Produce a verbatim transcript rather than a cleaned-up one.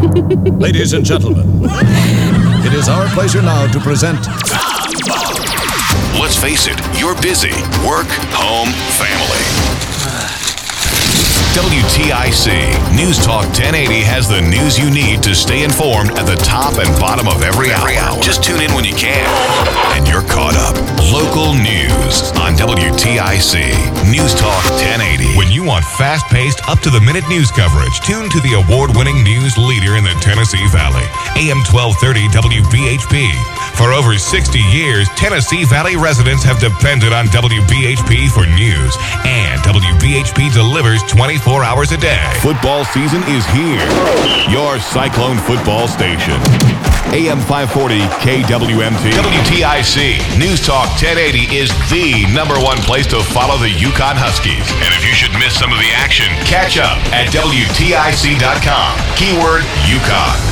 Ladies and gentlemen, it is our pleasure now to present... Let's face it, you're busy. Work, home, family. W T I C News Talk ten eighty has the news you need to stay informed at the top and bottom of every hour. Just tune in when you can, and you're caught up. Local news on W T I C News Talk ten eighty. When you want fast-paced, up-to-the-minute news coverage, tune to the award-winning news leader in the Tennessee Valley, A M twelve thirty W B H P. For over sixty years, Tennessee Valley residents have depended on W B H P for news, and W B H P delivers twenty-four hours a day. Football season is here. Your Cyclone football station. A M five forty K W M T. W T I C News Talk ten eighty is the number one place to follow the Yukon Huskies. And if you should miss some of the action, catch up at W T I C dot com. Keyword Yukon.